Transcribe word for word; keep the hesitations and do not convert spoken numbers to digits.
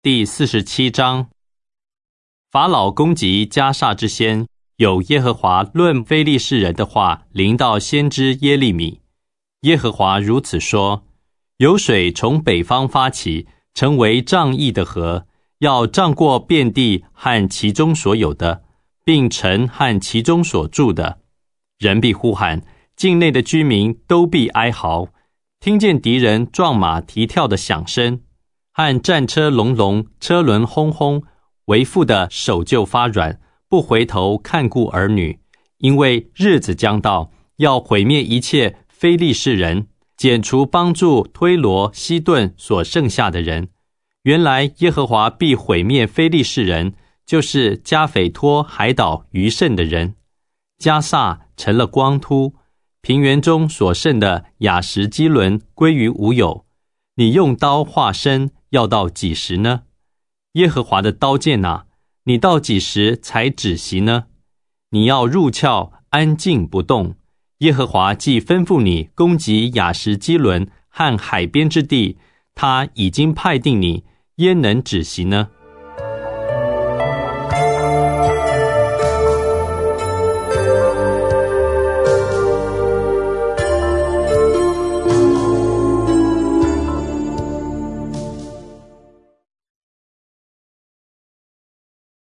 第四十七章。法老攻击迦萨之先，有耶和华论非利士人的话临到先知耶利米。耶和华如此说：有水从北方发起，成为仗义的河，要涨过遍地和其中所有的，并城和其中所住的。人必呼喊，境内的居民都必哀嚎，听见敌人撞马蹄跳的响声，和战车隆隆，车轮轰轰，为父的手就发软，不回头看顾儿女。因为日子将到，要毁灭一切非利士人，剪除帮助推罗、西顿所剩下的人。原来耶和华必毁灭非利士人，就是加斐托海岛余剩的人。迦萨成了光秃，平原中所剩的亚实基伦归于无有。你用刀划身，要到几时呢？耶和华的刀剑啊，你到几时才止息呢？你要入鞘，安静不动。耶和华既吩咐你攻击亚实基伦和海边之地，他已经派定你，焉能止息呢？